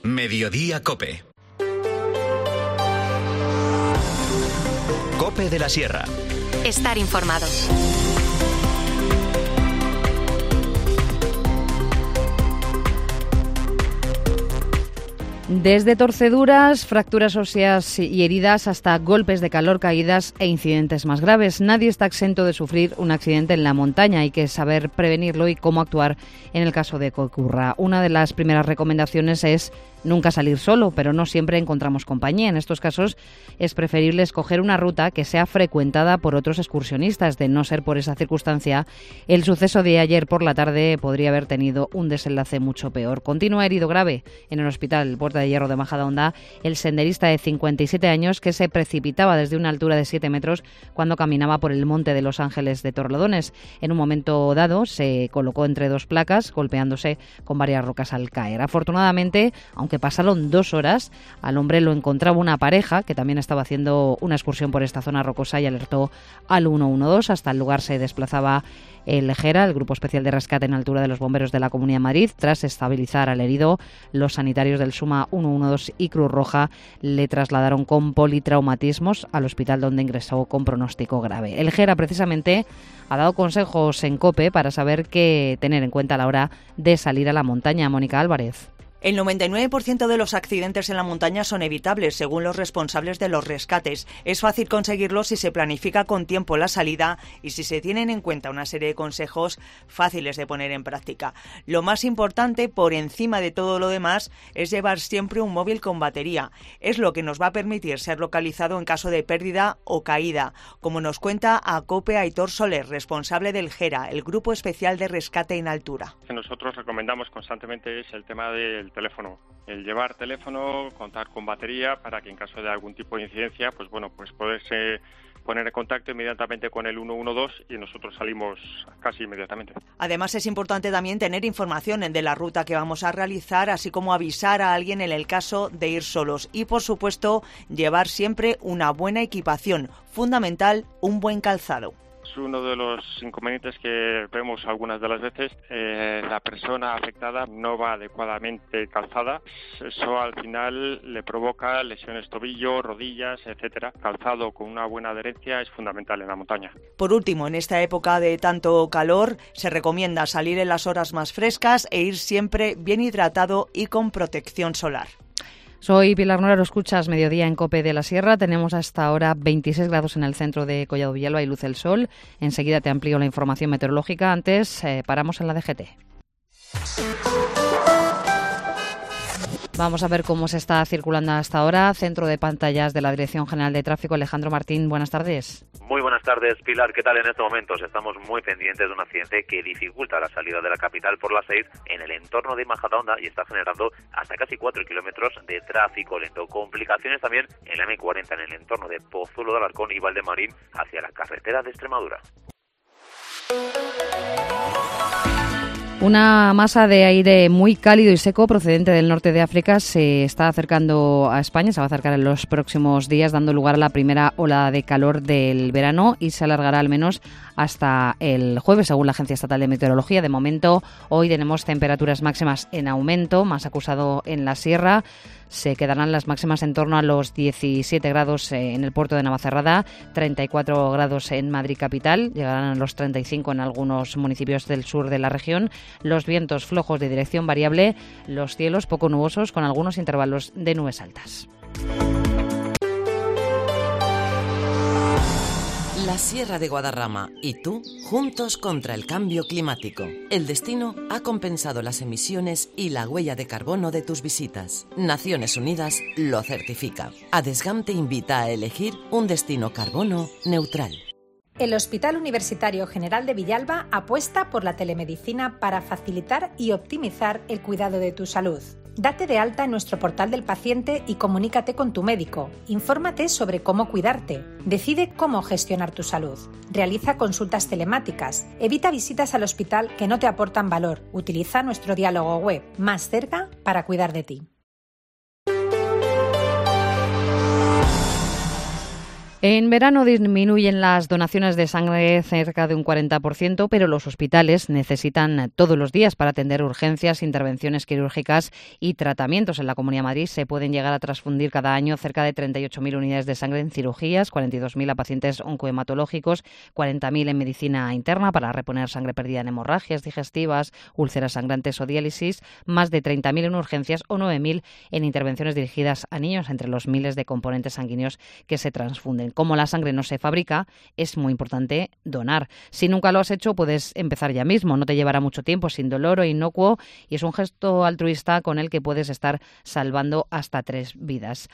Mediodía COPE. COPE de la Sierra. Estar informado. Desde torceduras, fracturas óseas y heridas hasta golpes de calor, caídas e incidentes más graves. Nadie está exento de sufrir un accidente en la montaña. Hay que saber prevenirlo y cómo actuar en el caso de que ocurra. Una de las primeras recomendaciones es nunca salir solo, pero no siempre encontramos compañía. En estos casos es preferible escoger una ruta que sea frecuentada por otros excursionistas. De no ser por esa circunstancia, el suceso de ayer por la tarde podría haber tenido un desenlace mucho peor. Continúa herido grave en el hospital Puerta de Hierro de Majadahonda el senderista de 57 años que se precipitaba desde una altura de 7 metros cuando caminaba por el Monte de los Ángeles de Torrelodones. En un momento dado se colocó entre dos placas, golpeándose con varias rocas al caer. Afortunadamente, aunque pasaron 2 horas, al hombre lo encontraba una pareja que también estaba haciendo una excursión por esta zona rocosa y alertó al 112. Hasta el lugar se desplazaba el GERA, el Grupo Especial de Rescate en Altura de los Bomberos de la Comunidad de Madrid. Tras estabilizar al herido, los sanitarios del SUMA 112 y Cruz Roja le trasladaron con politraumatismos al hospital donde ingresó con pronóstico grave. El GERA precisamente ha dado consejos en COPE para saber qué tener en cuenta a la hora de salir a la montaña. Mónica Álvarez. El 99% de los accidentes en la montaña son evitables, según los responsables de los rescates. Es fácil conseguirlos si se planifica con tiempo la salida y si se tienen en cuenta una serie de consejos fáciles de poner en práctica. Lo más importante, por encima de todo lo demás, es llevar siempre un móvil con batería. Es lo que nos va a permitir ser localizado en caso de pérdida o caída, como nos cuenta a COPE Aitor Soler, responsable del GERA, el Grupo Especial de Rescate en Altura. Que nosotros recomendamos constantemente es el tema del teléfono, el llevar teléfono, contar con batería para que en caso de algún tipo de incidencia, pues poderse poner en contacto inmediatamente con el 112 y nosotros salimos casi inmediatamente. Además es importante también tener información de la ruta que vamos a realizar, así como avisar a alguien en el caso de ir solos y por supuesto llevar siempre una buena equipación, fundamental un buen calzado. Uno de los inconvenientes que vemos algunas de las veces, la persona afectada no va adecuadamente calzada. Eso al final le provoca lesiones tobillo, rodillas, etcétera. Calzado con una buena adherencia es fundamental en la montaña. Por último, en esta época de tanto calor, se recomienda salir en las horas más frescas e ir siempre bien hidratado y con protección solar. Soy Pilar Nora, lo escuchas Mediodía en COPE de la Sierra. Tenemos hasta ahora 26 grados en el centro de Collado Villalba y luce el sol. Enseguida te amplío la información meteorológica. Antes, paramos en la DGT. Vamos a ver cómo se está circulando hasta ahora. Centro de pantallas de la Dirección General de Tráfico. Alejandro Martín, buenas tardes. Muy buenas tardes, Pilar. ¿Qué tal en estos momentos? Estamos muy pendientes de un accidente que dificulta la salida de la capital por la 6 en el entorno de Majadahonda y está generando hasta casi 4 kilómetros de tráfico lento. Complicaciones también en la M40 en el entorno de Pozuelo de Alarcón y Valdemarín hacia la carretera de Extremadura. Una masa de aire muy cálido y seco procedente del norte de África se está acercando a España, se va a acercar en los próximos días, dando lugar a la primera ola de calor del verano y se alargará al menos hasta el jueves, según la Agencia Estatal de Meteorología. De momento, hoy tenemos temperaturas máximas en aumento, más acusado en la sierra. Se quedarán las máximas en torno a los 17 grados en el puerto de Navacerrada, 34 grados en Madrid capital, llegarán a los 35 en algunos municipios del sur de la región. Los vientos flojos de dirección variable, los cielos poco nubosos con algunos intervalos de nubes altas. La Sierra de Guadarrama y tú, juntos contra el cambio climático. El destino ha compensado las emisiones y la huella de carbono de tus visitas. Naciones Unidas lo certifica. ADESGAM te invita a elegir un destino carbono neutral. El Hospital Universitario General de Villalba apuesta por la telemedicina para facilitar y optimizar el cuidado de tu salud. Date de alta en nuestro portal del paciente y comunícate con tu médico. Infórmate sobre cómo cuidarte. Decide cómo gestionar tu salud. Realiza consultas telemáticas. Evita visitas al hospital que no te aportan valor. Utiliza nuestro diálogo web, Más cerca, para cuidar de ti. En verano disminuyen las donaciones de sangre cerca de un 40%, pero los hospitales necesitan todos los días para atender urgencias, intervenciones quirúrgicas y tratamientos. En la Comunidad de Madrid se pueden llegar a transfundir cada año cerca de 38.000 unidades de sangre en cirugías, 42.000 a pacientes oncohematológicos, 40.000 en medicina interna para reponer sangre perdida en hemorragias digestivas, úlceras sangrantes o diálisis, más de 30.000 en urgencias o 9.000 en intervenciones dirigidas a niños, entre los miles de componentes sanguíneos que se transfunden. Como la sangre no se fabrica, es muy importante donar. Si nunca lo has hecho, puedes empezar ya mismo. No te llevará mucho tiempo, sin dolor o inocuo, y es un gesto altruista con el que puedes estar salvando hasta 3 vidas.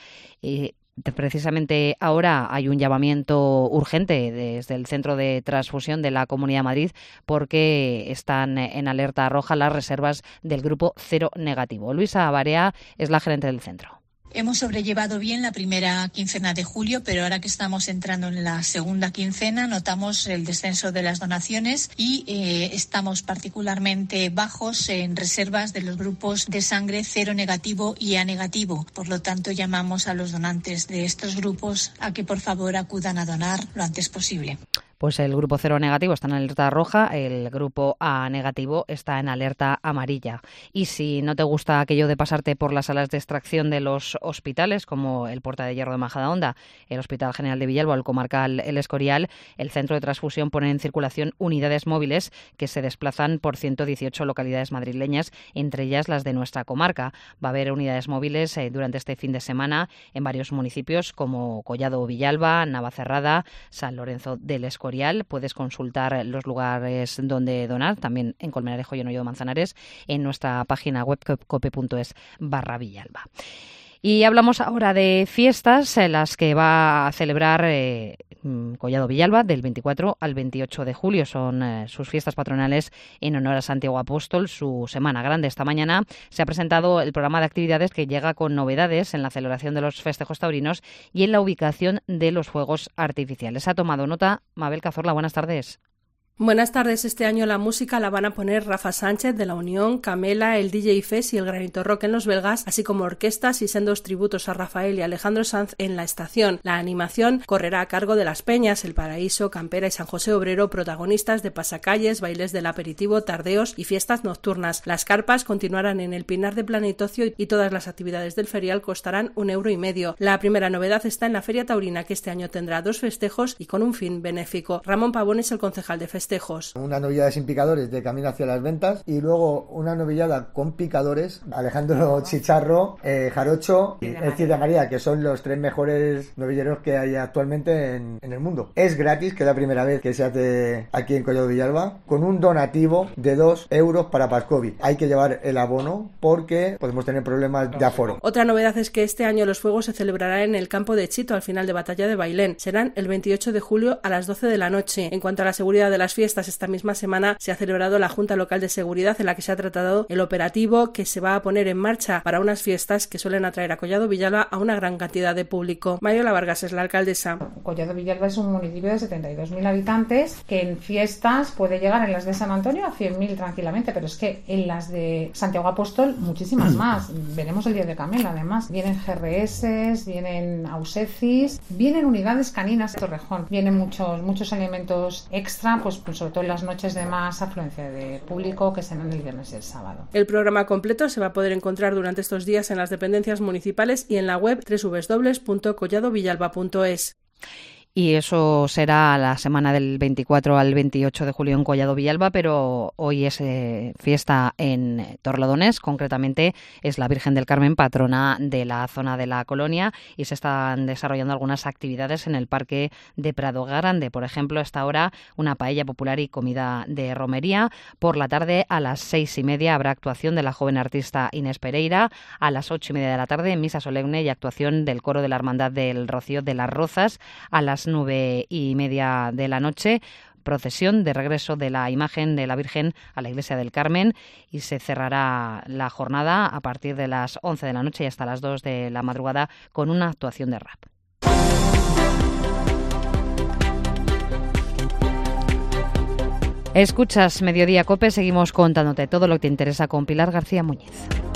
Precisamente ahora hay un llamamiento urgente desde el Centro de Transfusión de la Comunidad de Madrid porque están en alerta roja las reservas del grupo cero negativo. Luisa Barea es la gerente del centro. Hemos sobrellevado bien la primera quincena de julio, pero ahora que estamos entrando en la segunda quincena notamos el descenso de las donaciones y estamos particularmente bajos en reservas de los grupos de sangre cero negativo y A negativo. Por lo tanto, llamamos a los donantes de estos grupos a que por favor acudan a donar lo antes posible. Pues el grupo cero negativo está en alerta roja, el grupo A negativo está en alerta amarilla. Y si no te gusta aquello de pasarte por las salas de extracción de los hospitales, como el Puerta de Hierro de Majadahonda, el Hospital General de Villalba o el Comarcal El Escorial, el Centro de Transfusión pone en circulación unidades móviles que se desplazan por 118 localidades madrileñas, entre ellas las de nuestra comarca. Va a haber unidades móviles durante este fin de semana en varios municipios como Collado Villalba, Navacerrada, San Lorenzo del Escorial. Puedes consultar los lugares donde donar, también en Colmenarejo y en Hoyo de Manzanares, en nuestra página web cope.es/Villalba. Y hablamos ahora de fiestas en las que va a celebrar Collado Villalba del 24 al 28 de julio. Son sus fiestas patronales en honor a Santiago Apóstol, su semana grande. Esta mañana se ha presentado el programa de actividades que llega con novedades en la celebración de los festejos taurinos y en la ubicación de los fuegos artificiales. Ha tomado nota Mabel Cazorla. Buenas tardes. Buenas tardes. Este año la música la van a poner Rafa Sánchez de La Unión, Camela, el DJ Fes y el Granito Rock en Los Belgas, así como orquestas y sendos tributos a Rafael y Alejandro Sanz en La Estación. La animación correrá a cargo de Las Peñas, El Paraíso, Campera y San José Obrero, protagonistas de pasacalles, bailes del aperitivo, tardeos y fiestas nocturnas. Las carpas continuarán en el Pinar de Planetocio y todas las actividades del ferial costarán €1,50. La primera novedad está en la Feria Taurina, que este año tendrá 2 festejos y con un fin benéfico. Ramón Pavón es el concejal de festejos. Una novillada sin picadores de camino hacia las ventas y luego una novillada con picadores, Alejandro Chicharro, Jarocho y el Cid de María, que son los 3 mejores novilleros que hay actualmente en el mundo. Es gratis, que es la primera vez que se hace aquí en Collado Villalba, con un donativo de €2 para Pascovi. Hay que llevar el abono porque podemos tener problemas de aforo. Otra novedad es que este año los fuegos se celebrarán en el campo de Chito al final de Batalla de Bailén. Serán el 28 de julio a las 12 de la noche. En cuanto a la seguridad de las fiestas, esta misma semana se ha celebrado la Junta Local de Seguridad, en la que se ha tratado el operativo que se va a poner en marcha para unas fiestas que suelen atraer a Collado Villalba a una gran cantidad de público. Mariola Vargas es la alcaldesa. Collado Villalba es un municipio de 72.000 habitantes que en fiestas puede llegar, en las de San Antonio, a 100.000 tranquilamente, pero es que en las de Santiago Apóstol muchísimas más. Veremos el día de Camela, además. Vienen GRS, vienen Ausecis, vienen unidades caninas de Torrejón, vienen muchos elementos extra, pues sobre todo en las noches de más afluencia de público, que serán el viernes y el sábado. El programa completo se va a poder encontrar durante estos días en las dependencias municipales y en la web www.colladovillalba.es. Y eso será la semana del 24 al 28 de julio en Collado Villalba, pero hoy es fiesta en Torrelodones, concretamente es la Virgen del Carmen, patrona de la zona de la colonia, y se están desarrollando algunas actividades en el Parque de Prado Grande. Por ejemplo, a esta hora una paella popular y comida de romería. Por la tarde a las 6:30 habrá actuación de la joven artista Inés Pereira. A las 8:30 de la tarde misa solemne y actuación del coro de la Hermandad del Rocío de las Rozas. A las 9:30 de la noche, procesión de regreso de la imagen de la Virgen a la Iglesia del Carmen, y se cerrará la jornada a partir de las 11 de la noche y hasta las 2 de la madrugada con una actuación de rap. Escuchas Mediodía COPE, seguimos contándote todo lo que te interesa con Pilar García Muñiz.